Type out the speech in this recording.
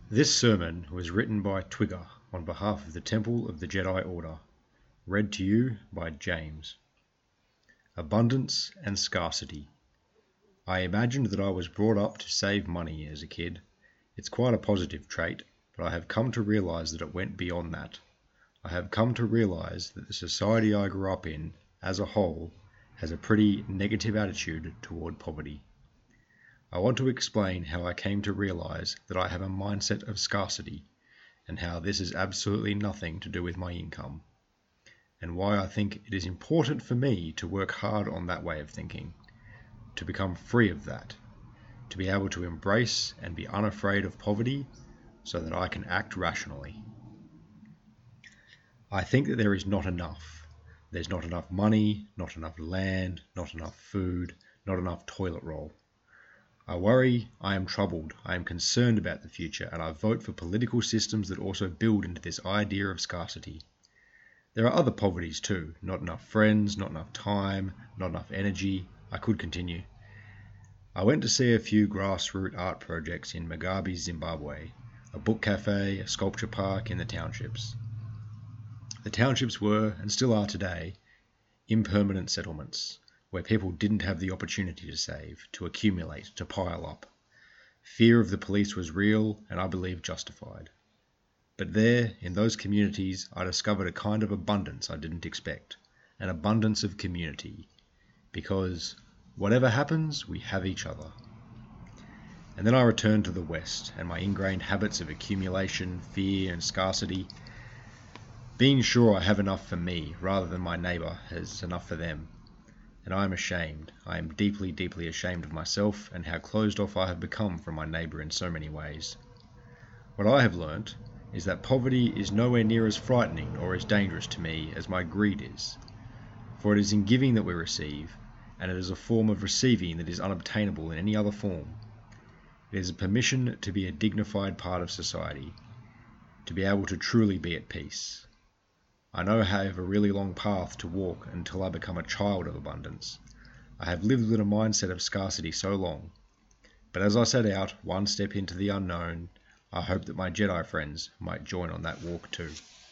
This sermon was written by Twigger on behalf of the Temple of the Jedi Order. Read to you by James. Abundance and scarcity. I imagined that I was brought up to save money as a kid. It's quite a positive trait, but I have come to realize that it went beyond that. I have come to realize that the society I grew up in, as a whole, has a pretty negative attitude toward poverty. I want to explain how I came to realize that I have a mindset of scarcity, and how this has absolutely nothing to do with my income, and why I think it is important for me to work hard on that way of thinking, to become free of that, to be able to embrace and be unafraid of poverty so that I can act rationally. I think that there is not enough. There's not enough money, not enough land, not enough food, not enough toilet roll. I worry, I am troubled, I am concerned about the future, and I vote for political systems that also build into this idea of scarcity. There are other poverties too, not enough friends, not enough time, not enough energy. I could continue. I went to see a few grassroots art projects in Mugabe, Zimbabwe, a book cafe, a sculpture park in the townships. The townships were, and still are today, impermanent settlements, where people didn't have the opportunity to save, to accumulate, to pile up. Fear of the police was real, and I believe justified. But there, in those communities, I discovered a kind of abundance I didn't expect, an abundance of community, because whatever happens, we have each other. And then I returned to the West, and my ingrained habits of accumulation, fear, and scarcity, being sure I have enough for me, rather than my neighbour has enough for them. And I am ashamed. I am deeply, deeply ashamed of myself and how closed off I have become from my neighbour in so many ways. What I have learnt is that poverty is nowhere near as frightening or as dangerous to me as my greed is. For it is in giving that we receive, and it is a form of receiving that is unobtainable in any other form. It is a permission to be a dignified part of society, to be able to truly be at peace. I know I have a really long path to walk until I become a child of abundance. I have lived with a mindset of scarcity so long. But as I set out, one step into the unknown, I hope that my Jedi friends might join on that walk too.